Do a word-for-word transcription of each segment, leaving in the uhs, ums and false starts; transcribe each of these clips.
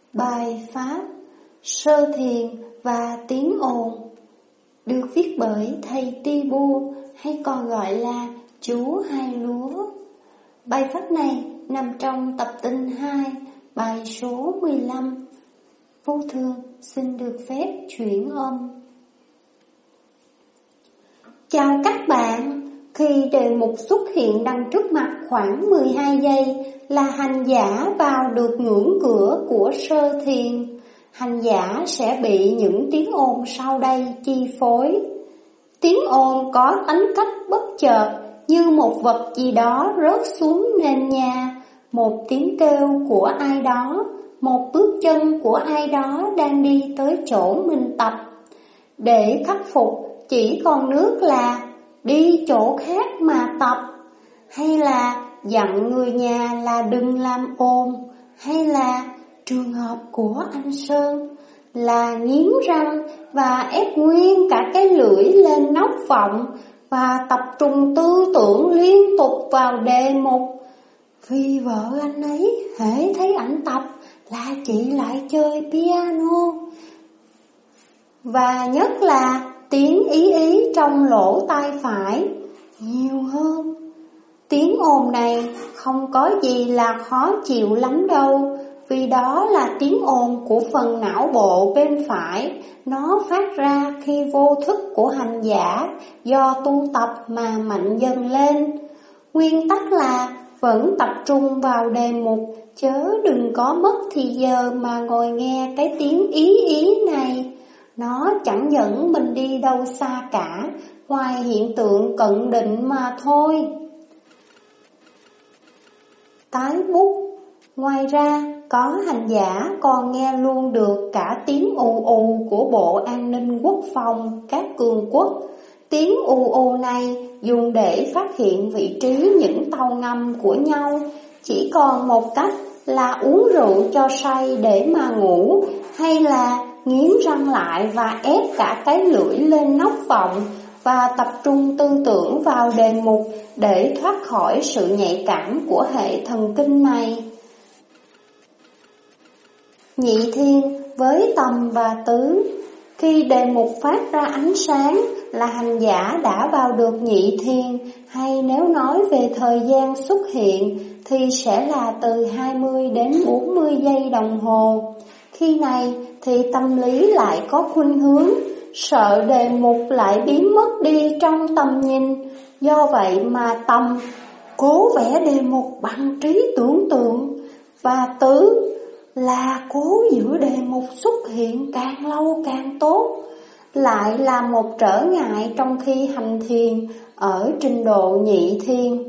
Bài Pháp Sơ Thiền và Tiếng ồn được viết bởi thầy Tibu, hay còn gọi là chú Hai Lúa. Bài Pháp này nằm trong tập tinh hai, bài số mười lăm. Vô Thường xin được phép chuyển âm. Chào các bạn. Khi đề mục xuất hiện đằng trước mặt khoảng mười hai giây là hành giả vào được ngưỡng cửa của sơ thiền. Hành giả sẽ bị những tiếng ồn sau đây chi phối. Tiếng ồn có tính cách bất chợt, như một vật gì đó rớt xuống nền nhà, một tiếng kêu của ai đó, một bước chân của ai đó đang đi tới chỗ mình tập. Để khắc phục chỉ còn nước là đi chỗ khác mà tập, hay là dặn người nhà là đừng làm ồn, hay là trường hợp của anh Sơn là nghiến răng và ép nguyên cả cái lưỡi lên nóc vọng và tập trung tư tưởng liên tục vào đề mục. Vì vợ anh ấy hễ thấy ảnh tập là chị lại chơi piano. Và nhất là tiếng ý ý trong lỗ tai phải nhiều hơn. Tiếng ồn này không có gì là khó chịu lắm đâu, vì đó là tiếng ồn của phần não bộ bên phải. Nó phát ra khi vô thức của hành giả do tu tập mà mạnh dần lên. Nguyên tắc là vẫn tập trung vào đề mục, chớ đừng có mất thì giờ mà ngồi nghe cái tiếng ý ý này. Nó chẳng dẫn mình đi đâu xa cả, ngoài hiện tượng cận định mà thôi. Tái bút. Ngoài ra, có hành giả còn nghe luôn được cả tiếng ù ù của Bộ An ninh Quốc phòng các cường quốc. Tiếng ù ù này dùng để phát hiện vị trí những tàu ngầm của nhau. Chỉ còn một cách là uống rượu cho say để mà ngủ, hay là nghiến răng lại và ép cả cái lưỡi lên nóc vọng và tập trung tư tưởng vào đề mục để thoát khỏi sự nhạy cảm của hệ thần kinh này. Nhị thiền với tầm và tứ. Khi đề mục phát ra ánh sáng là hành giả đã vào được nhị thiền, hay nếu nói về thời gian xuất hiện thì sẽ là từ hai mươi đến bốn mươi giây đồng hồ. Khi này thì tâm lý lại có khuynh hướng sợ đề mục lại biến mất đi trong tầm nhìn. Do vậy mà tầm cố vẽ đề mục bằng trí tưởng tượng, và tứ là cố giữ đề mục xuất hiện càng lâu càng tốt, lại là một trở ngại trong khi hành thiền ở trình độ nhị thiền.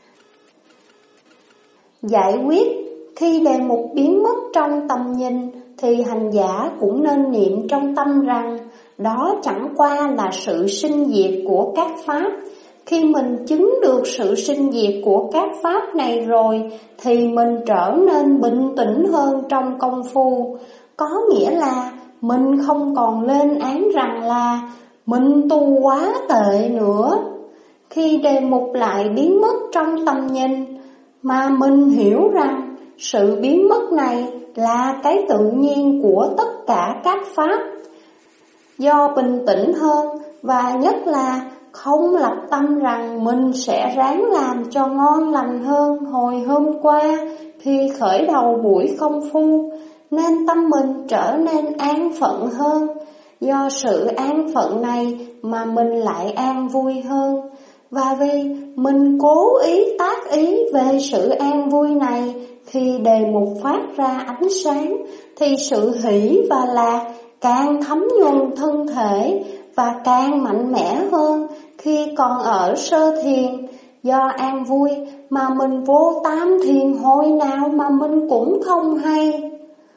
Giải quyết khi đề mục biến mất trong tầm nhìn thì hành giả cũng nên niệm trong tâm rằng đó chẳng qua là sự sinh diệt của các pháp. Khi mình chứng được sự sinh diệt của các pháp này rồi thì mình trở nên bình tĩnh hơn trong công phu. Có nghĩa là mình không còn lên án rằng là mình tu quá tệ nữa. Khi đề mục lại biến mất trong tầm nhìn, mà mình hiểu rằng sự biến mất này là cái tự nhiên của tất cả các pháp. Do bình tĩnh hơn, và nhất là không lập tâm rằng mình sẽ ráng làm cho ngon lành hơn hồi hôm qua khi khởi đầu buổi công phu, nên tâm mình trở nên an phận hơn. Do sự an phận này mà mình lại an vui hơn. Và vì mình cố ý tác ý về sự an vui này, khi đề mục phát ra ánh sáng thì sự hỷ và lạc càng thấm nhuần thân thể và càng mạnh mẽ hơn khi còn ở sơ thiền. Do an vui mà mình vô tam thiền hồi nào mà mình cũng không hay.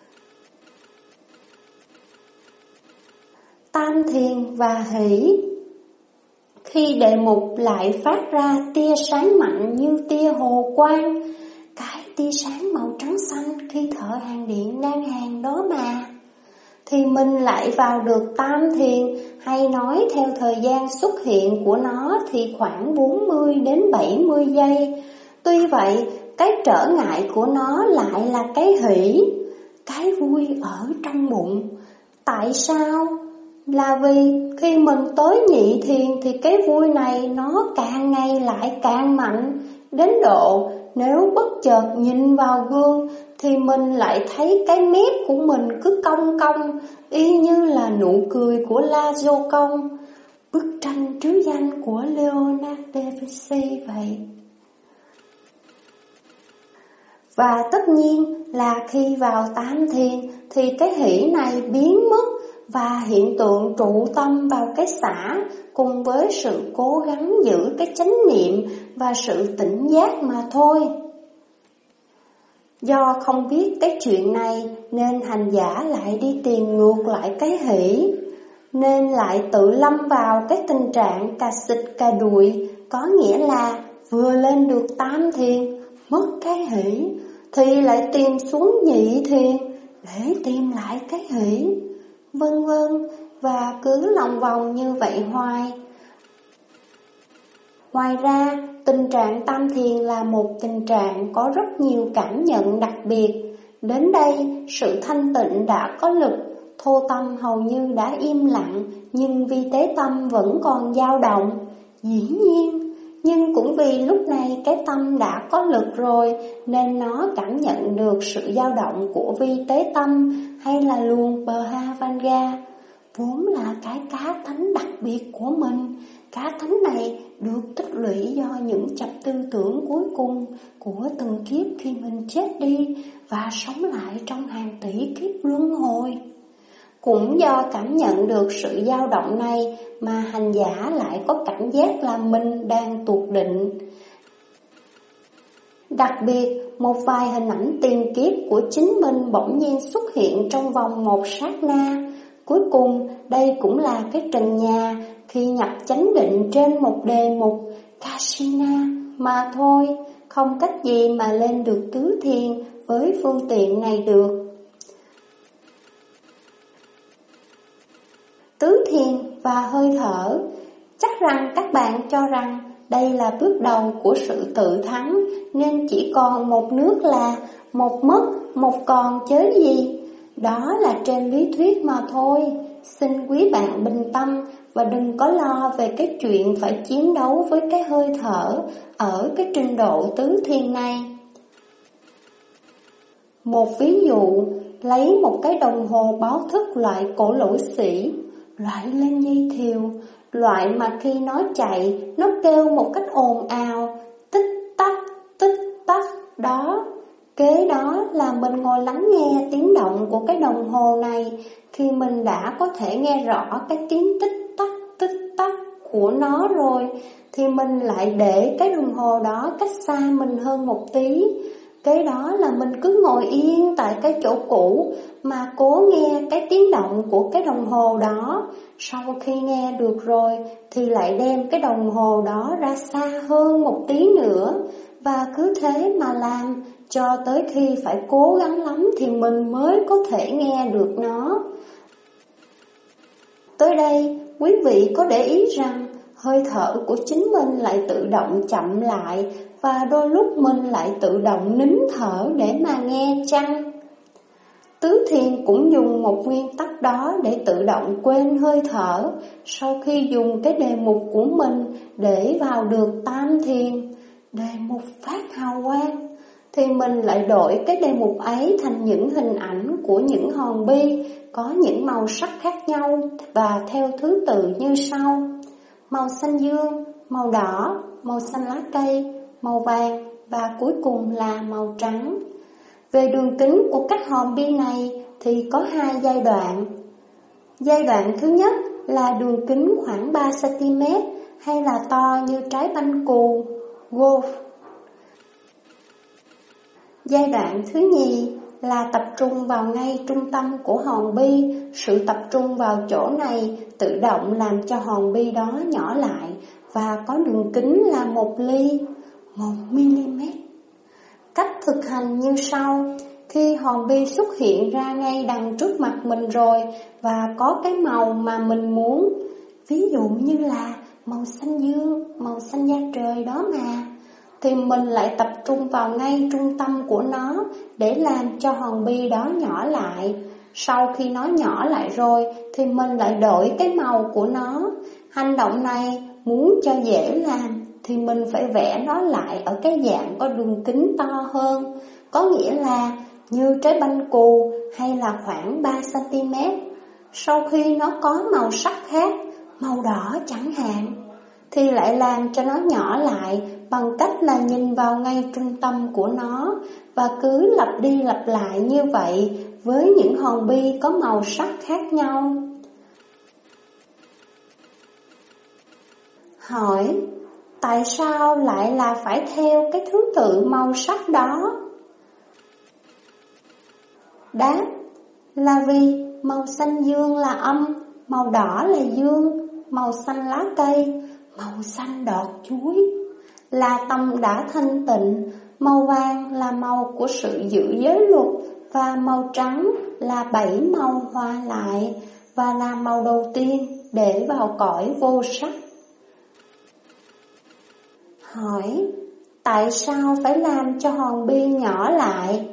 Tam thiền và hỷ. Khi đề mục lại phát ra tia sáng mạnh như tia hồ quang, cái tia sáng màu trắng xanh khi thợ hàng điện đang hàng đó mà, thì mình lại vào được tam thiền, hay nói theo thời gian xuất hiện của nó thì khoảng bốn mươi đến bảy mươi giây. Tuy vậy, cái trở ngại của nó lại là cái hỷ. cái vui ở trong bụng. Tại sao? Là vì khi mình tới nhị thiền thì cái vui này nó càng ngày lại càng mạnh, đến độ nếu bất chợt nhìn vào gương thì mình lại thấy cái mép của mình cứ cong cong, y như là nụ cười của La Gioconde, bức tranh trứ danh của Leonardo da Vinci vậy. Và tất nhiên là khi vào tam thiền thì cái hỷ này biến mất, và hiện tượng trụ tâm vào cái xả cùng với sự cố gắng giữ cái chánh niệm và sự tỉnh giác mà thôi. Do không biết cái chuyện này nên hành giả lại đi tìm ngược lại cái hỷ, nên lại tự lâm vào cái tình trạng cà xịt cà đuổi, có nghĩa là vừa lên được tam thiền mất cái hỷ thì lại tìm xuống nhị thiền để tìm lại cái hỷ, vân vân, và cứ lòng vòng như vậy hoài. Ngoài ra, tình trạng tam thiền là một tình trạng có rất nhiều cảm nhận đặc biệt. Đến đây, sự thanh tịnh đã có lực, thô tâm hầu như đã im lặng, nhưng vi tế tâm vẫn còn dao động. Dĩ nhiên, nhưng cũng vì lúc này cái tâm đã có lực rồi, nên nó cảm nhận được sự dao động của vi tế tâm, hay là luồng Bhavanga, vốn là cái cá tánh đặc biệt của mình. Cá tánh này được tích lũy do những chập tư tưởng cuối cùng của từng kiếp khi mình chết đi và sống lại trong hàng tỷ kiếp luân hồi. Cũng do cảm nhận được sự dao động này mà hành giả lại có cảm giác là mình đang tuột định. Đặc biệt, một vài hình ảnh tiền kiếp của chính mình bỗng nhiên xuất hiện trong vòng một sát na. Cuối cùng, đây cũng là cái trần nhà khi nhập chánh định trên một đề mục Kasina mà thôi, không cách gì mà lên được tứ thiền với phương tiện này được. Tứ thiền và hơi thở, chắc rằng các bạn cho rằng đây là bước đầu của sự tự thắng, nên chỉ còn một nước là một mất, một còn chớ gì. Đó là trên lý thuyết mà thôi. Xin quý bạn bình tâm và đừng có lo về cái chuyện phải chiến đấu với cái hơi thở ở cái trình độ tứ thiền này. Một ví dụ, lấy một cái đồng hồ báo thức loại cổ lỗ sĩ, loại lên dây thiều, loại mà khi nó chạy, nó kêu một cách ồn ào, tích tắc, tích tắc đó. Kế đó là mình ngồi lắng nghe tiếng động của cái đồng hồ này. Khi mình đã có thể nghe rõ cái tiếng tích tắc, tích tắc của nó rồi, thì mình lại để cái đồng hồ đó cách xa mình hơn một tí. Kế đó là mình cứ ngồi yên tại cái chỗ cũ mà cố nghe cái tiếng động của cái đồng hồ đó. Sau khi nghe được rồi thì lại đem cái đồng hồ đó ra xa hơn một tí nữa, và cứ thế mà làm cho tới khi phải cố gắng lắm thì mình mới có thể nghe được nó. Tới đây, quý vị có để ý rằng hơi thở của chính mình lại tự động chậm lại, và đôi lúc mình lại tự động nín thở để mà nghe chăng? Tứ thiền cũng dùng một nguyên tắc đó để tự động quên hơi thở sau khi dùng cái đề mục của mình để vào được tam thiền, đề mục phát hào quang, thì mình lại đổi cái đề mục ấy thành những hình ảnh của những hòn bi có những màu sắc khác nhau và theo thứ tự như sau: màu xanh dương, màu đỏ, màu xanh lá cây, màu vàng và cuối cùng là màu trắng. Về đường kính của các hòn bi này thì có hai giai đoạn. Giai đoạn thứ nhất là đường kính khoảng ba xăng-ti-mét hay là to như trái banh cù, golf. Giai đoạn thứ nhì là tập trung vào ngay trung tâm của hòn bi. Sự tập trung vào chỗ này tự động làm cho hòn bi đó nhỏ lại và có đường kính là một ly, một mi-li-mét. Cách thực hành như sau: khi hòn bi xuất hiện ra ngay đằng trước mặt mình rồi và có cái màu mà mình muốn, ví dụ như là màu xanh dương, màu xanh da trời đó mà, thì mình lại tập trung vào ngay trung tâm của nó để làm cho hòn bi đó nhỏ lại. Sau khi nó nhỏ lại rồi thì mình lại đổi cái màu của nó. Hành động này muốn cho dễ làm thì mình phải vẽ nó lại ở cái dạng có đường kính to hơn, có nghĩa là như trái banh cù hay là khoảng ba xăng-ti-mét. Sau khi nó có màu sắc khác, màu đỏ chẳng hạn, thì lại làm cho nó nhỏ lại bằng cách là nhìn vào ngay trung tâm của nó và cứ lặp đi lặp lại như vậy với những hòn bi có màu sắc khác nhau. Hỏi, tại sao lại là phải theo cái thứ tự màu sắc đó? Đáp, là vì màu xanh dương là âm, màu đỏ là dương, màu xanh lá cây, màu xanh đọt chuối là tâm đã thanh tịnh, màu vàng là màu của sự giữ giới luật, và màu trắng là bảy màu hòa lại và là màu đầu tiên để vào cõi vô sắc. Hỏi, tại sao phải làm cho hòn bi nhỏ lại?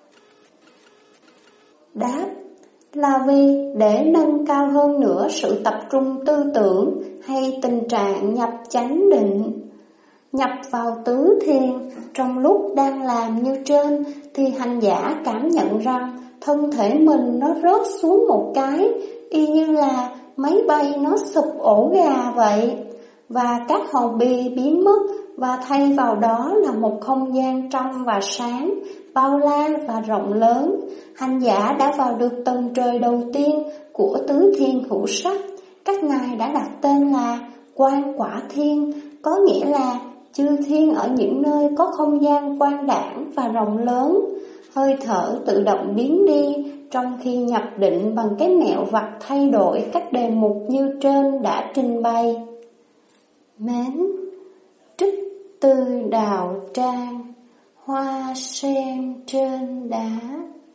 Đáp, là vì để nâng cao hơn nữa sự tập trung tư tưởng hay tình trạng nhập chánh định. Nhập vào tứ thiền, trong lúc đang làm như trên thì hành giả cảm nhận rằng thân thể mình nó rớt xuống một cái, y như là máy bay nó sụp ổ gà vậy, và các hòn bi biến mất, và thay vào đó là một không gian trong và sáng, bao la và rộng lớn. Hành giả đã vào được tầng trời đầu tiên của tứ thiên hữu sắc. Các ngài đã đặt tên là Quang Quả Thiên, có nghĩa là chư thiên ở những nơi có không gian quang đãng và rộng lớn. Hơi thở tự động biến đi trong khi nhập định bằng cái mẹo vặt thay đổi các đề mục như trên đã trình bày. Mến, trích từ đào trang, hoa sen trên đá.